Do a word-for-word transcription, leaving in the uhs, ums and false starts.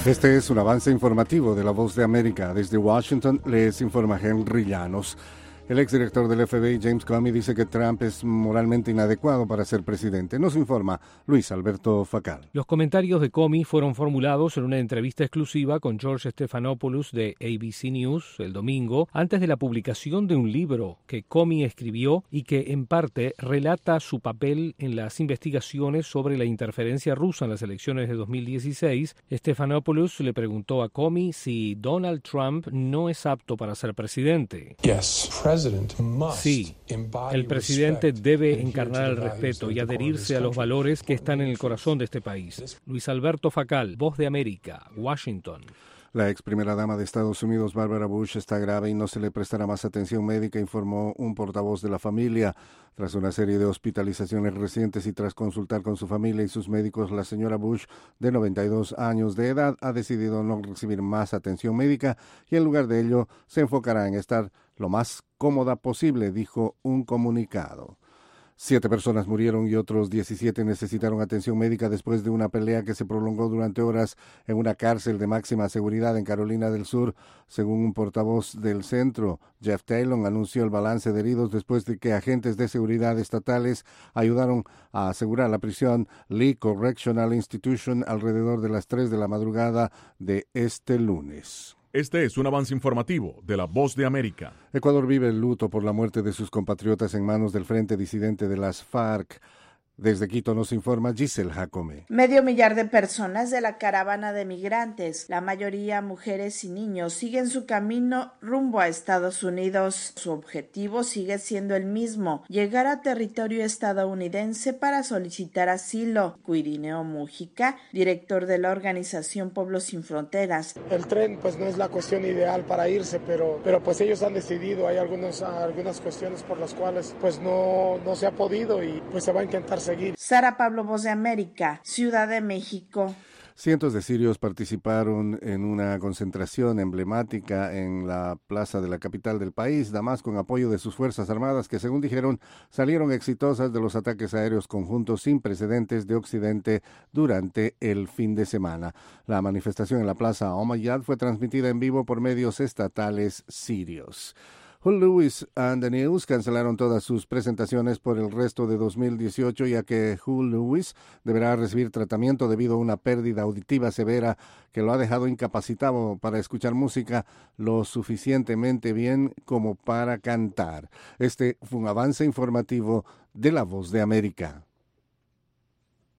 Este es un avance informativo de La Voz de América. Desde Washington les informa Henry Llanos. El exdirector del F B I, James Comey, dice que Trump es moralmente inadecuado para ser presidente. Nos informa Luis Alberto Facal. Los comentarios de Comey fueron formulados en una entrevista exclusiva con George Stephanopoulos de A B C News el domingo, antes de la publicación de un libro que Comey escribió y que, en parte, relata su papel en las investigaciones sobre la interferencia rusa en las elecciones de dos mil dieciséis. Stephanopoulos le preguntó a Comey si Donald Trump no es apto para ser presidente. Yes. Sí, el presidente debe encarnar el respeto y adherirse a los valores que están en el corazón de este país. Luis Alberto Facal, Voz de América, Washington. La ex primera dama de Estados Unidos, Barbara Bush, está grave y no se le prestará más atención médica, informó un portavoz de la familia. Tras una serie de hospitalizaciones recientes y tras consultar con su familia y sus médicos, la señora Bush, de noventa y dos años de edad, ha decidido no recibir más atención médica y en lugar de ello se enfocará en estar lo más cómoda posible, dijo un comunicado. Siete personas murieron y otros diecisiete necesitaron atención médica después de una pelea que se prolongó durante horas en una cárcel de máxima seguridad en Carolina del Sur. Según un portavoz del centro, Jeff Taylor anunció el balance de heridos después de que agentes de seguridad estatales ayudaron a asegurar la prisión Lee Correctional Institution alrededor de las tres de la madrugada de este lunes. Este es un avance informativo de La Voz de América. Ecuador vive el luto por la muerte de sus compatriotas en manos del Frente Disidente de las FARC. Desde Quito nos informa Giselle Jacome. Medio millar de personas de la caravana de migrantes, la mayoría mujeres y niños, siguen su camino rumbo a Estados Unidos. Su objetivo sigue siendo el mismo, llegar a territorio estadounidense para solicitar asilo. Quirineo Mújica, director de la organización Pueblos Sin Fronteras. El tren pues no es la cuestión ideal para irse, pero, pero pues ellos han decidido, hay algunos, algunas cuestiones por las cuales pues no, no se ha podido y pues se va a intentar seguir. Sara Pablo, Voz de América, Ciudad de México. Cientos de sirios participaron en una concentración emblemática en la plaza de la capital del país, Damasco, en apoyo de sus Fuerzas Armadas, que según dijeron salieron exitosas de los ataques aéreos conjuntos sin precedentes de Occidente durante el fin de semana. La manifestación en la plaza Omayyad fue transmitida en vivo por medios estatales sirios. Hull Lewis and the News cancelaron todas sus presentaciones por el resto de dos mil dieciocho, ya que Hull Lewis deberá recibir tratamiento debido a una pérdida auditiva severa que lo ha dejado incapacitado para escuchar música lo suficientemente bien como para cantar. Este fue un avance informativo de La Voz de América.